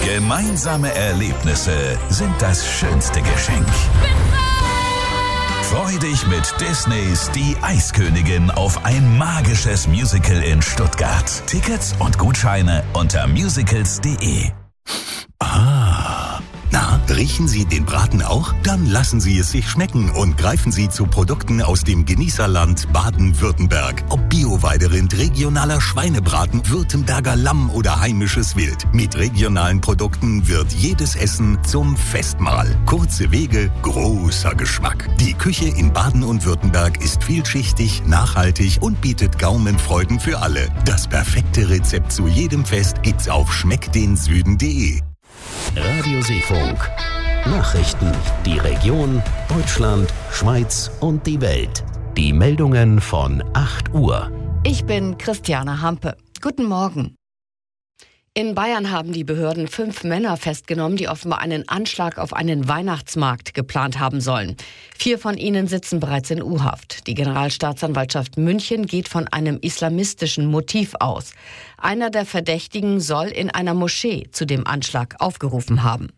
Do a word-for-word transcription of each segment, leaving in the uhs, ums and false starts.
Gemeinsame Erlebnisse sind das schönste Geschenk. Freu dich mit Disneys Die Eiskönigin auf ein magisches Musical in Stuttgart. Tickets und Gutscheine unter musicals punkt de. Ah, na, riechen Sie den Braten auch? Dann lassen Sie es sich schmecken und greifen Sie zu Produkten aus dem Genießerland Baden-Württemberg. Ob Bio-Weiderind, regionaler Schweinebraten, Württemberger Lamm oder heimisches Wild. Mit regionalen Produkten wird jedes Essen zum Festmahl. Kurze Wege, großer Geschmack. Die Küche in Baden und Württemberg ist vielschichtig, nachhaltig und bietet Gaumenfreuden für alle. Das perfekte Rezept zu jedem Fest gibt's auf schmeckt den süden punkt de. Radio Seefunk. Nachrichten, die Region, Deutschland, Schweiz und die Welt. Die Meldungen von acht Uhr. Ich bin Christiane Hampe. Guten Morgen. In Bayern haben die Behörden fünf Männer festgenommen, die offenbar einen Anschlag auf einen Weihnachtsmarkt geplant haben sollen. Vier von ihnen sitzen bereits in U-Haft. Die Generalstaatsanwaltschaft München geht von einem islamistischen Motiv aus. Einer der Verdächtigen soll in einer Moschee zu dem Anschlag aufgerufen haben.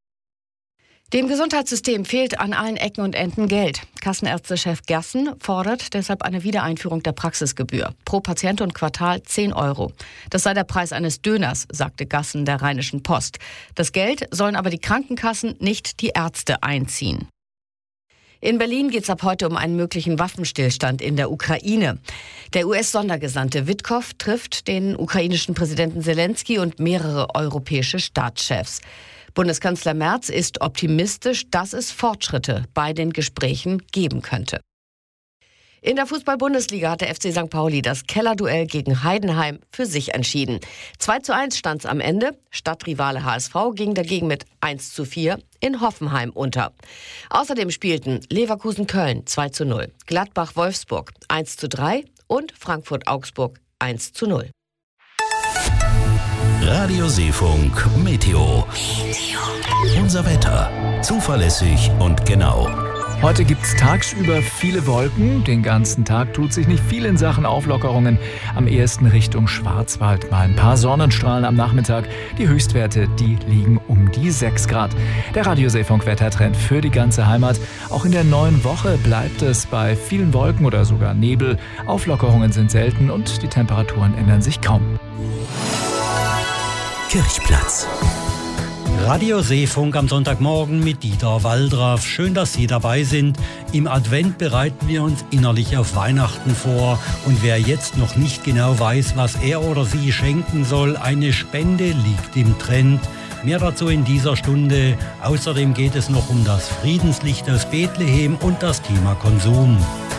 Dem Gesundheitssystem fehlt an allen Ecken und Enden Geld. Kassenärztechef Gerssen fordert deshalb eine Wiedereinführung der Praxisgebühr. Pro Patient und Quartal zehn Euro. Das sei der Preis eines Döners, sagte Gerssen der Rheinischen Post. Das Geld sollen aber die Krankenkassen, nicht die Ärzte einziehen. In Berlin geht es ab heute um einen möglichen Waffenstillstand in der Ukraine. Der U S-Sondergesandte Witkow trifft den ukrainischen Präsidenten Zelensky und mehrere europäische Staatschefs. Bundeskanzler Merz ist optimistisch, dass es Fortschritte bei den Gesprächen geben könnte. In der Fußball-Bundesliga hat der F C Sankt Pauli das Kellerduell gegen Heidenheim für sich entschieden. zwei zu eins stand es am Ende. Stadtrivale H S V ging dagegen mit eins zu vier in Hoffenheim unter. Außerdem spielten Leverkusen-Köln zwei zu null, Gladbach-Wolfsburg eins zu drei und Frankfurt-Augsburg eins zu null. Radio Seefunk Meteo. Unser Wetter. Zuverlässig und genau. Heute gibt es tagsüber viele Wolken. Den ganzen Tag tut sich nicht viel in Sachen Auflockerungen. Am ehesten Richtung Schwarzwald. Mal ein paar Sonnenstrahlen am Nachmittag. Die Höchstwerte, die liegen um die sechs Grad. Der Radio Seefunk Wettertrend für die ganze Heimat. Auch in der neuen Woche bleibt es bei vielen Wolken oder sogar Nebel. Auflockerungen sind selten und die Temperaturen ändern sich kaum. Kirchplatz. Radio Seefunk am Sonntagmorgen mit Dieter Waldraff. Schön, dass Sie dabei sind. Im Advent bereiten wir uns innerlich auf Weihnachten vor. Und wer jetzt noch nicht genau weiß, was er oder sie schenken soll, eine Spende liegt im Trend. Mehr dazu in dieser Stunde. Außerdem geht es noch um das Friedenslicht aus Bethlehem und das Thema Konsum.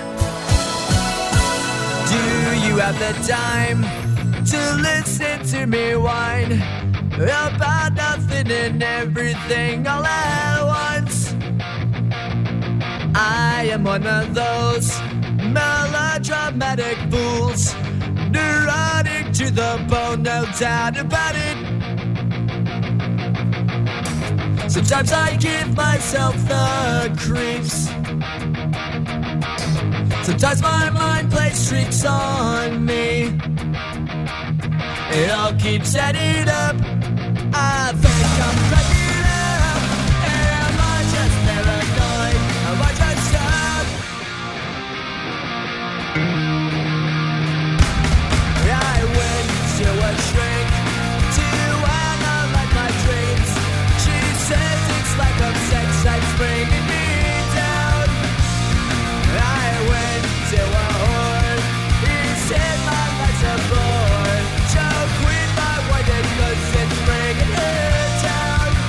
Do you have the time to listen to me whine about nothing and everything all at once? I am one of those melodramatic fools, neurotic to the bone, no doubt about it. Sometimes I give myself the creeps. Sometimes my mind plays tricks on me. It all keeps adding up. I think I'm cracking up. Am I just paranoid? Am I just up? I went to a shrink to analyze my dreams. She says it's like a sex that's bringing me down. I went to a whore. He said my life's a bore. Choke with my white and cause it's bringing her down.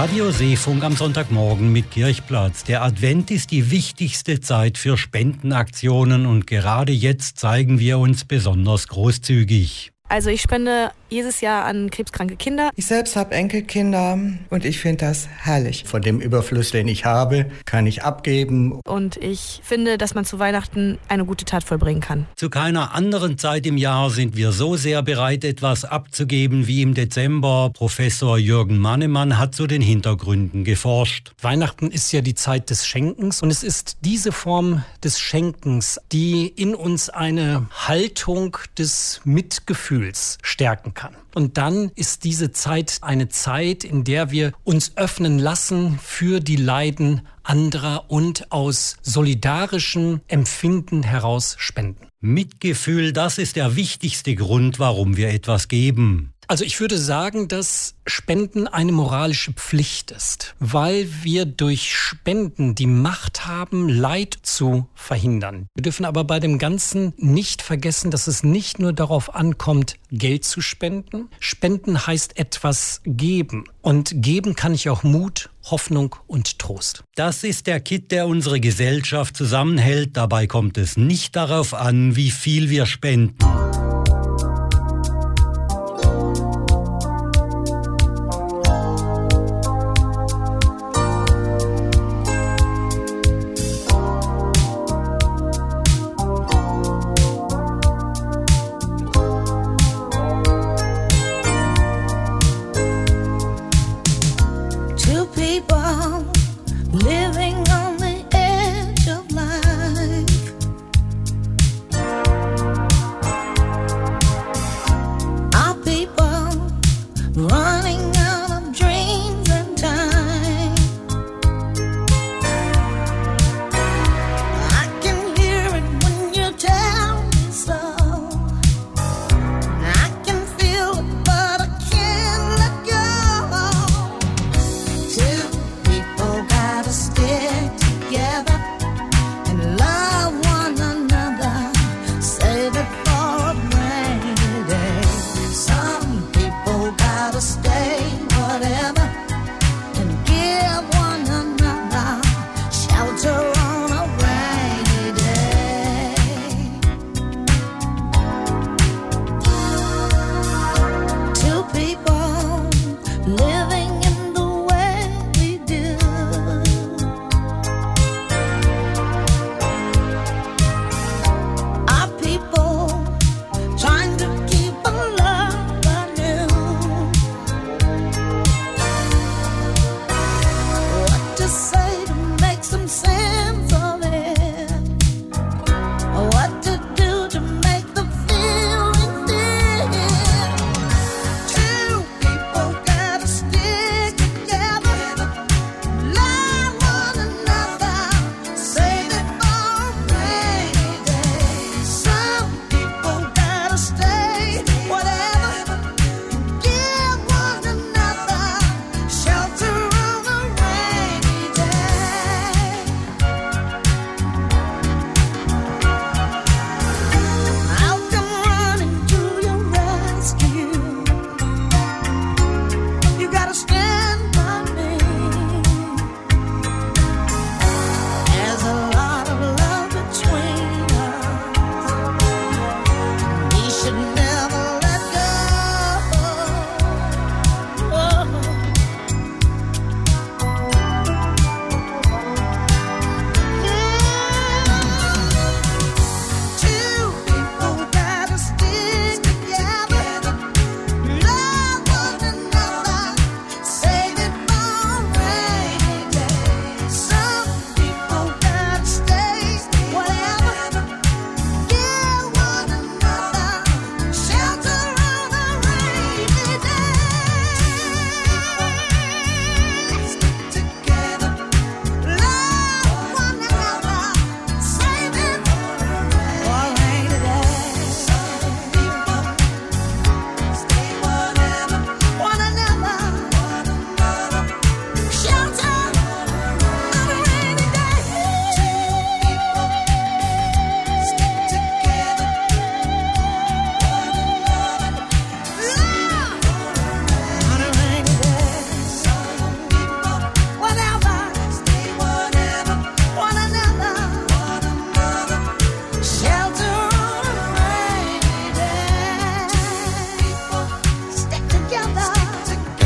Radio Seefunk am Sonntagmorgen mit Kirchplatz. Der Advent ist die wichtigste Zeit für Spendenaktionen und gerade jetzt zeigen wir uns besonders großzügig. Also ich spende jedes Jahr an krebskranke Kinder. Ich selbst habe Enkelkinder und ich finde das herrlich. Von dem Überfluss, den ich habe, kann ich abgeben. Und ich finde, dass man zu Weihnachten eine gute Tat vollbringen kann. Zu keiner anderen Zeit im Jahr sind wir so sehr bereit, etwas abzugeben wie im Dezember. Professor Jürgen Mannemann hat zu den Hintergründen geforscht. Weihnachten ist ja die Zeit des Schenkens und es ist diese Form des Schenkens, die in uns eine Haltung des Mitgefühls stärken kann. Und dann ist diese Zeit eine Zeit, in der wir uns öffnen lassen für die Leiden anderer und aus solidarischem Empfinden heraus spenden. Mitgefühl, das ist der wichtigste Grund, warum wir etwas geben. Also ich würde sagen, dass Spenden eine moralische Pflicht ist, weil wir durch Spenden die Macht haben, Leid zu verhindern. Wir dürfen aber bei dem Ganzen nicht vergessen, dass es nicht nur darauf ankommt, Geld zu spenden. Spenden heißt etwas geben. Und geben kann ich auch Mut, Hoffnung und Trost. Das ist der Kitt, der unsere Gesellschaft zusammenhält. Dabei kommt es nicht darauf an, wie viel wir spenden.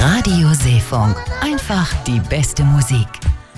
Radio Seefunk. Einfach die beste Musik.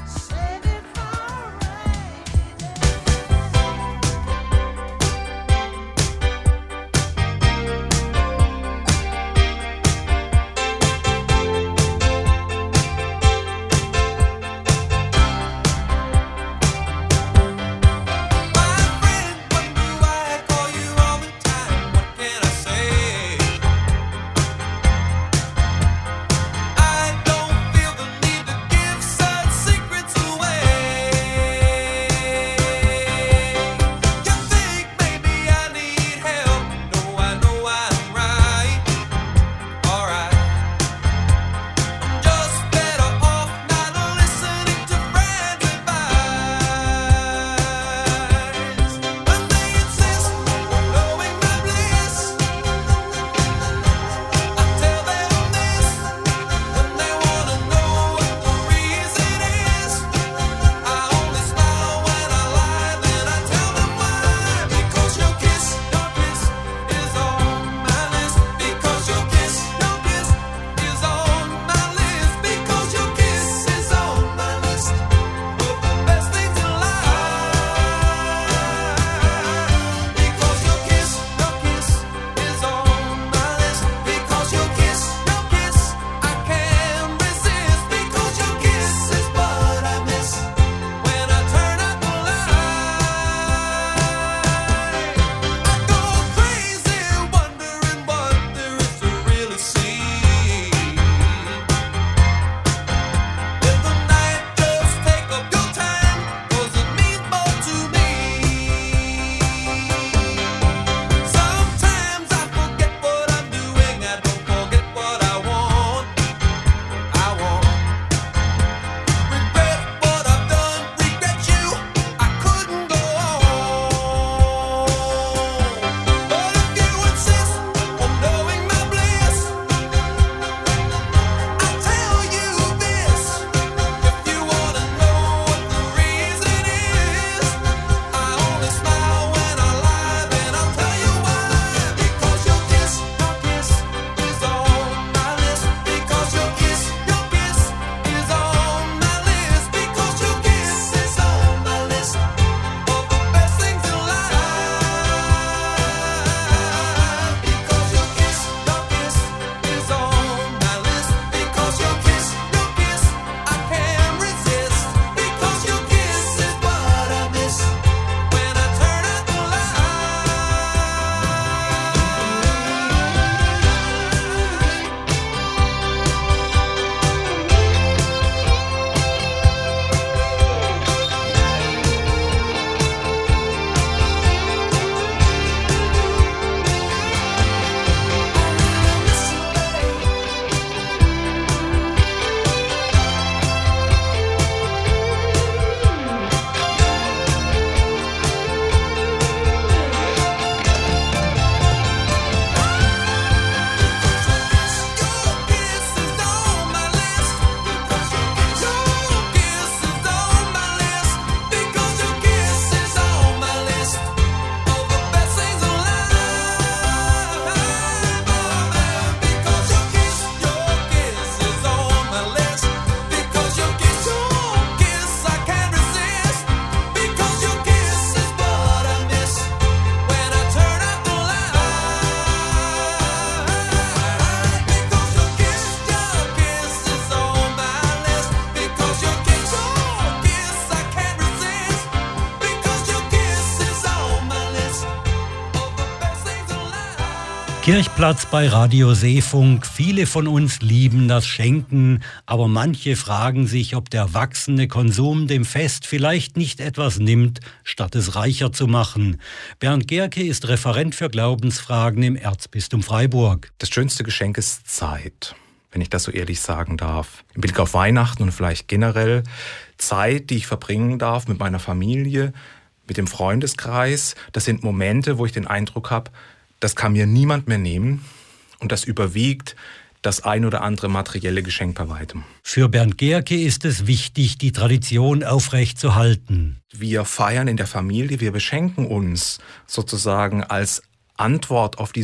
Kirchplatz bei Radio Seefunk. Viele von uns lieben das Schenken, aber manche fragen sich, ob der wachsende Konsum dem Fest vielleicht nicht etwas nimmt, statt es reicher zu machen. Bernd Gerke ist Referent für Glaubensfragen im Erzbistum Freiburg. Das schönste Geschenk ist Zeit, wenn ich das so ehrlich sagen darf. Im Blick auf Weihnachten und vielleicht generell Zeit, die ich verbringen darf mit meiner Familie, mit dem Freundeskreis. Das sind Momente, wo ich den Eindruck habe, das kann mir niemand mehr nehmen und das überwiegt das ein oder andere materielle Geschenk bei weitem. Für Bernd Gerke ist es wichtig, die Tradition aufrechtzuerhalten. Wir feiern in der Familie, wir beschenken uns sozusagen als Antwort auf dieses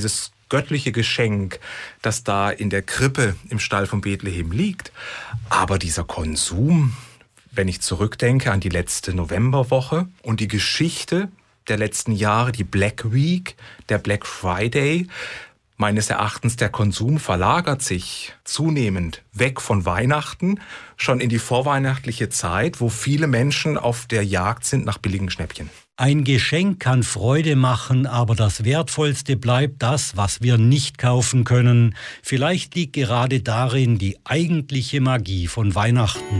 göttliche Geschenk, das da in der Krippe im Stall von Bethlehem liegt. Aber dieser Konsum, wenn ich zurückdenke an die letzte Novemberwoche und die Geschichte der letzten Jahre, die Black Week, der Black Friday, meines Erachtens, der Konsum verlagert sich zunehmend weg von Weihnachten, schon in die vorweihnachtliche Zeit, wo viele Menschen auf der Jagd sind nach billigen Schnäppchen. Ein Geschenk kann Freude machen, aber das Wertvollste bleibt das, was wir nicht kaufen können. Vielleicht liegt gerade darin die eigentliche Magie von Weihnachten.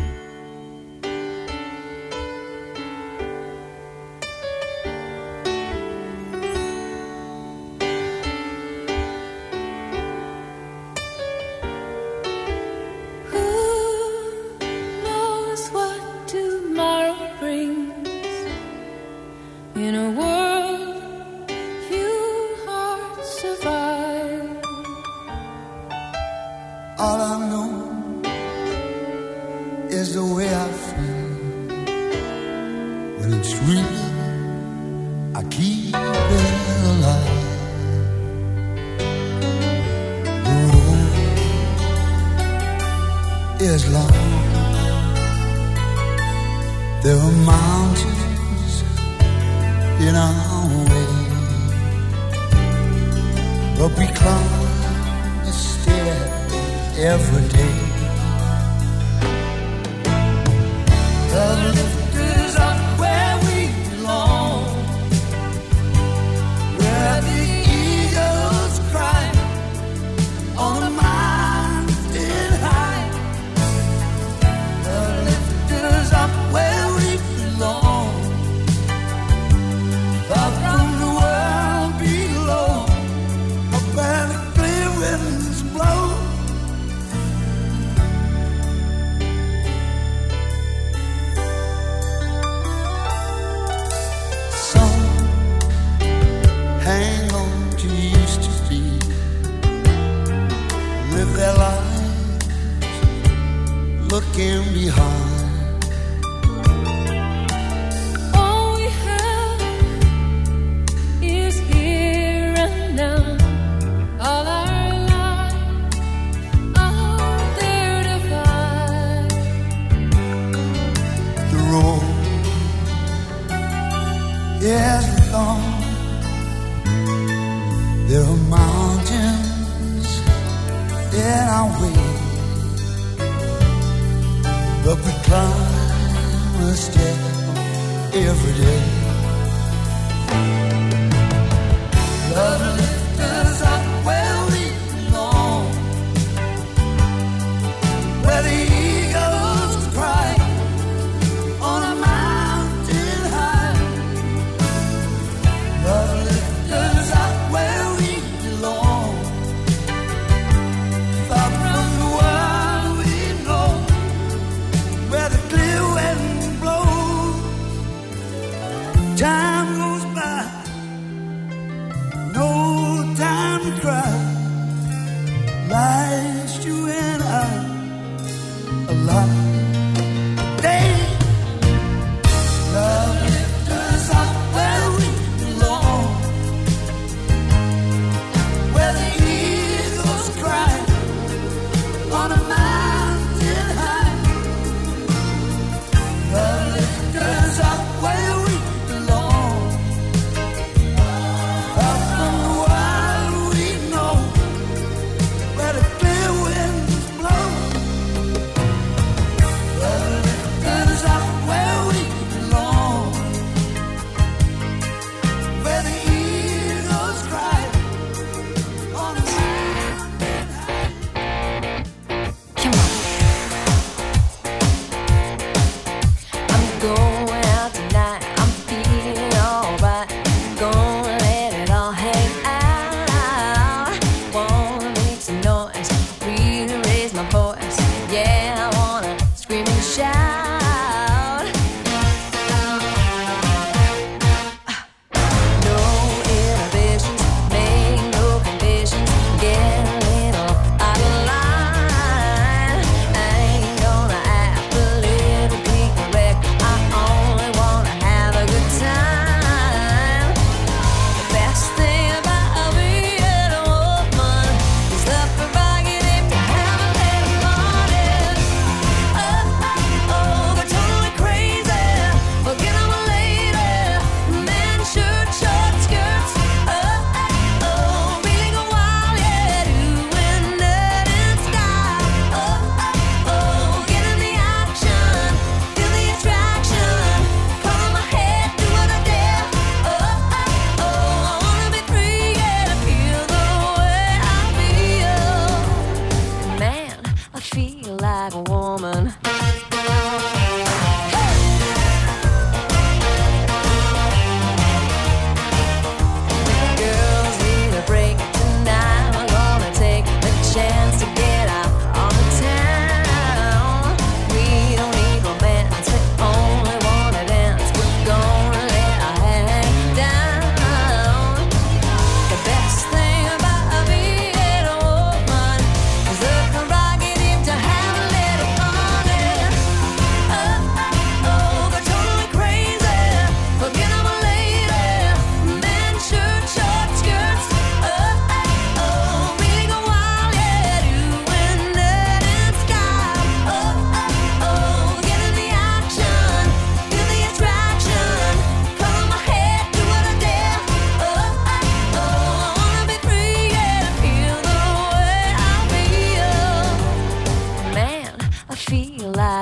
Let it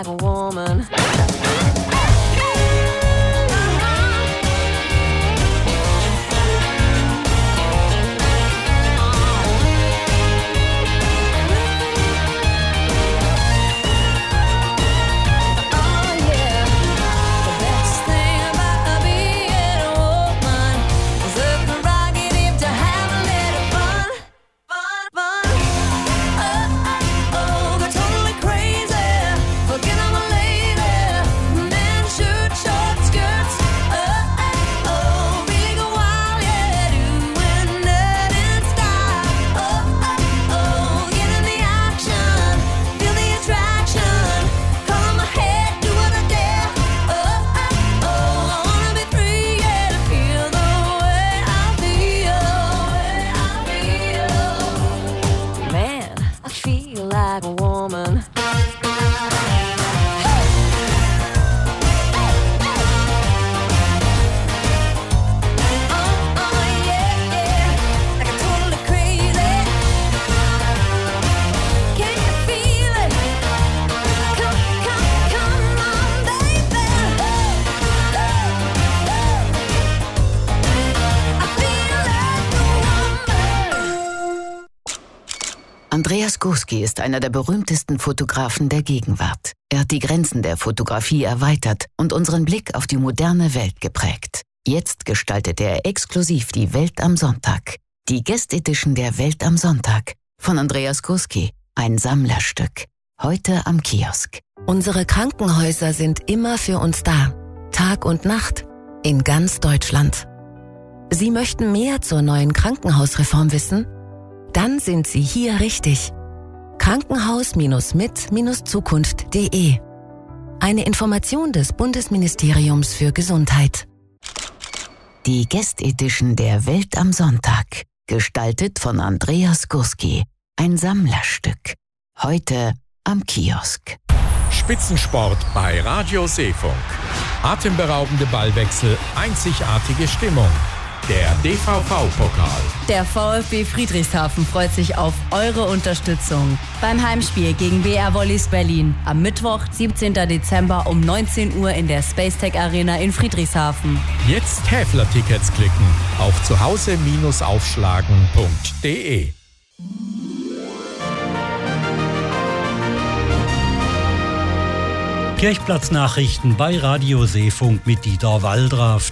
like a woman. Like a woman. Andreas Gurski ist einer der berühmtesten Fotografen der Gegenwart. Er hat die Grenzen der Fotografie erweitert und unseren Blick auf die moderne Welt geprägt. Jetzt gestaltet er exklusiv die Welt am Sonntag. Die Guest Edition der Welt am Sonntag von Andreas Gurski. Ein Sammlerstück. Heute am Kiosk. Unsere Krankenhäuser sind immer für uns da. Tag und Nacht. In ganz Deutschland. Sie möchten mehr zur neuen Krankenhausreform wissen? Dann sind Sie hier richtig. Krankenhaus-mit-zukunft punkt de. Eine Information des Bundesministeriums für Gesundheit. Die Guest Edition der Welt am Sonntag. Gestaltet von Andreas Gurski. Ein Sammlerstück. Heute am Kiosk. Spitzensport bei Radio Seefunk. Atemberaubende Ballwechsel, einzigartige Stimmung. Der D V V-Pokal. Der VfB Friedrichshafen freut sich auf eure Unterstützung beim Heimspiel gegen B R Volleys Berlin am Mittwoch, siebzehnten Dezember um neunzehn Uhr in der Spacetech Arena in Friedrichshafen. Jetzt Häfler-Tickets klicken auf zuhause aufschlagen punkt de. Kirchplatznachrichten bei Radio Seefunk mit Dieter Waldraff.